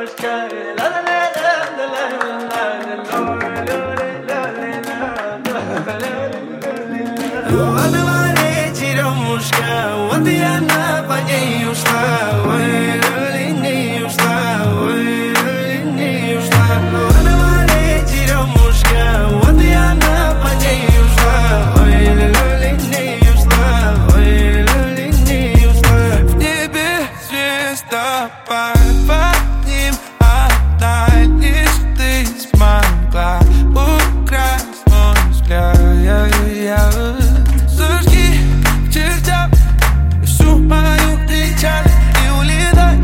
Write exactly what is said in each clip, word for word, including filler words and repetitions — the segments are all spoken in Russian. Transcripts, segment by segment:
Она варит черемушка, вот и она по ней ушла. Ой, люли, не ушла, ой, люли, не ушла. Она варит черемушка, вот и она по ней ушла. Ой, люли, не ушла, ой, люли, не ушла. В небе звездопад, под ним одна лишь ты смогла украсть мой взгляд. Зажги к чертям всю мою печаль и улетай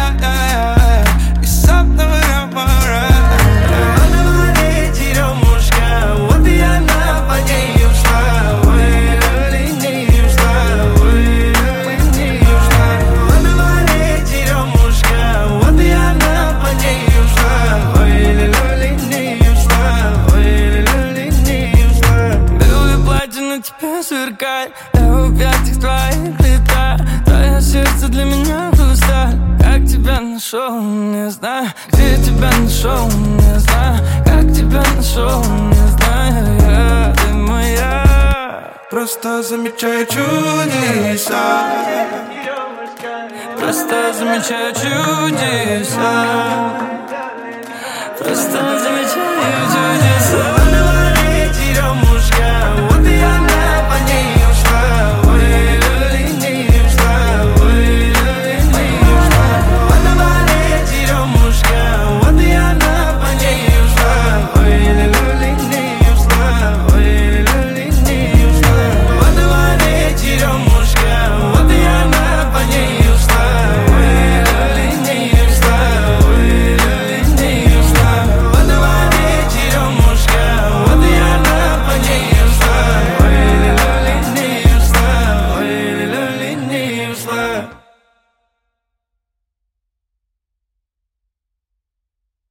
из самого моря. Она варит черемушка, вот и она по ней ушла. Ой, люли, не ушла, ой, люли, не ушла. Она варит черемушка, вот и она по ней ушла. Ой, люли, не ушла, ой, люли, не ушла. Белое платье на тебе сверкает, я в объятиях твоих летаю. Твое сердце для меня хрусталь. Как тебя нашел, не знаю. Где тебя нашел, не знаю. Как тебя нашел, не знаю. Я, ты моя. Просто замечаю чудеса. Просто замечаю чудеса. Просто замечаю чудеса.